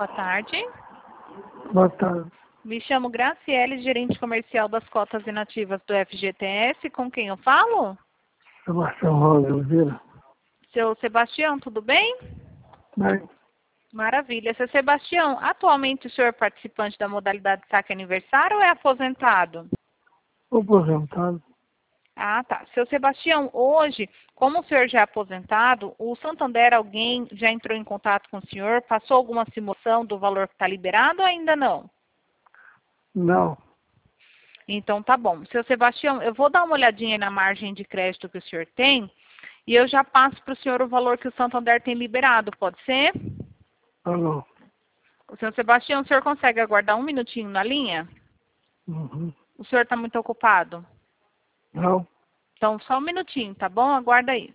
Boa tarde. Boa tarde. Me chamo Graciele, gerente comercial das cotas inativas do FGTS. Com quem eu falo? Sebastião Rosa Oliveira. Seu Sebastião, tudo bem? Bem, Maravilha. Seu Sebastião, atualmente o senhor é participante da modalidade saque aniversário ou é aposentado? aposentado. Ah, tá. Seu Sebastião, hoje, como o senhor já é aposentado, o Santander, alguém já entrou em contato com o senhor, passou alguma simulação do valor que está liberado ou ainda não? Não. Então, tá bom. Seu Sebastião, eu vou dar uma olhadinha na margem de crédito que o senhor tem e eu já passo para o senhor o valor que o Santander tem liberado, pode ser? Alô. O senhor Sebastião, o senhor consegue aguardar um minutinho na linha? Uhum. O senhor está muito ocupado? Não. Então, só um minutinho, tá bom? Aguarda aí.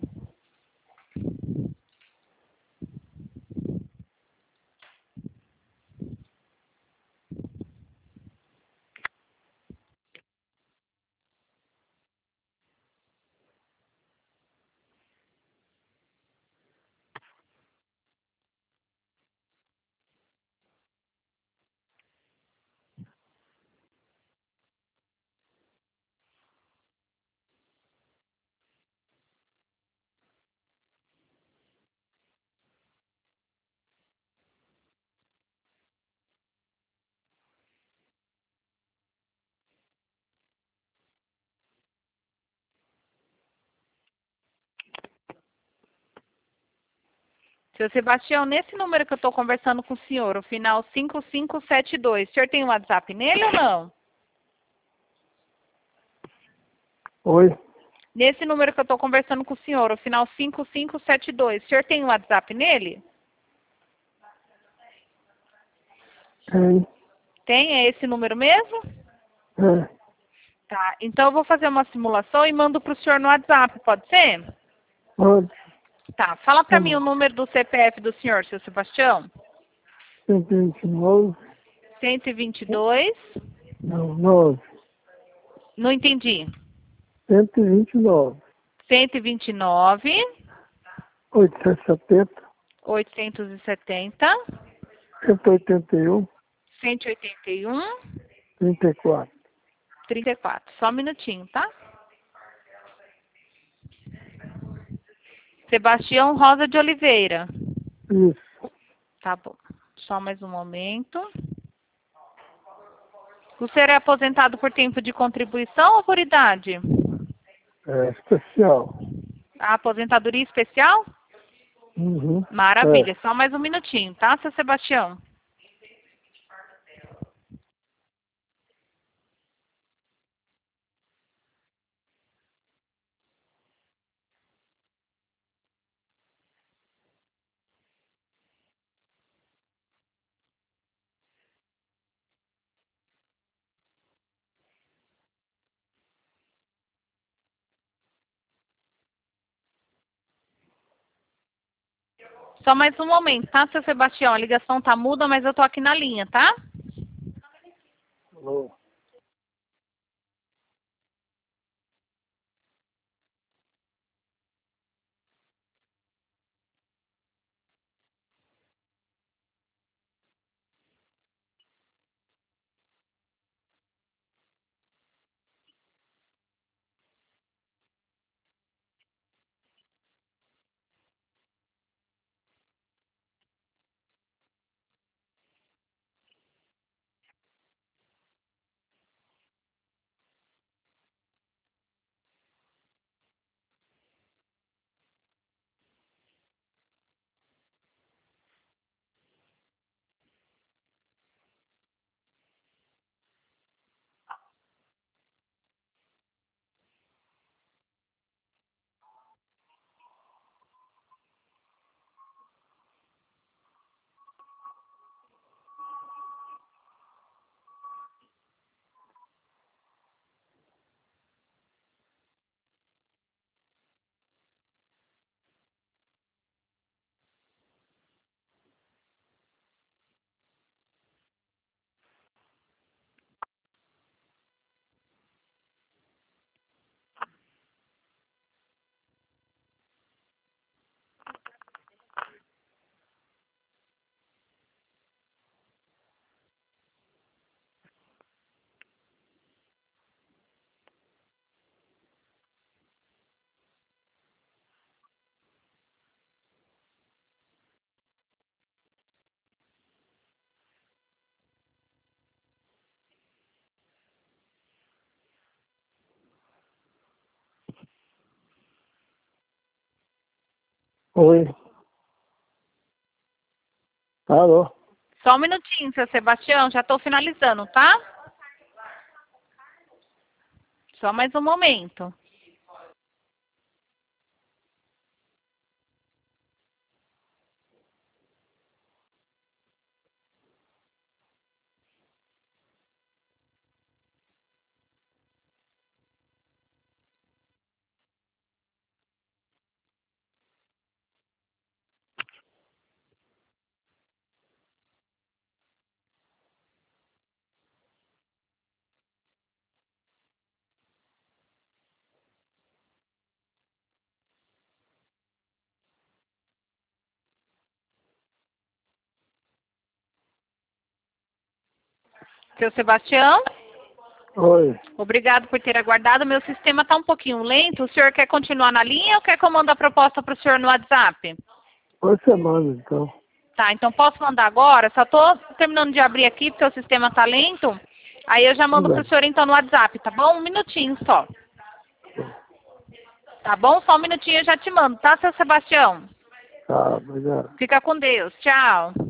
Seu Sebastião, nesse número que eu estou conversando com o senhor, o final 5572, o senhor tem um WhatsApp nele ou não? Oi. Nesse número que eu estou conversando com o senhor, o final 5572, o senhor tem um WhatsApp nele? Tem. Tem? É esse número mesmo? É. Tá. Então eu vou fazer uma simulação e mando para o senhor no WhatsApp, pode ser? Pode. Tá. Fala para Tá mim o bom. número do CPF do senhor, seu Sebastião. 129. 122. Não, 9. Não entendi. 129. 129. 870. 870. 181. 181. 34. 34. Só um minutinho, tá? Sebastião Rosa de Oliveira. Isso. Tá bom. Só mais um momento. O senhor é aposentado por tempo de contribuição ou por idade? É especial. A aposentadoria especial? Uhum. Maravilha. É. Só mais um minutinho, tá, seu Sebastião? Só mais um momento, tá, seu Sebastião? A ligação tá muda, mas eu tô aqui na linha, tá? Alô. Oi. Alô? Só um minutinho, seu Sebastião, já estou finalizando, tá? Só mais um momento. Seu Sebastião, Oi. obrigado por ter aguardado. Meu sistema está um pouquinho lento. O senhor quer continuar na linha ou quer que eu mande a proposta para o senhor no WhatsApp? Oi, semana, então. Tá, então posso mandar agora? Só estou terminando de abrir aqui porque o sistema está lento. Aí eu já mando Tudo para o bem. senhor então no WhatsApp, tá bom? Um minutinho só. Tá bom? Só um minutinho eu já te mando, tá, seu Sebastião? Tá, obrigado. Fica com Deus. Tchau.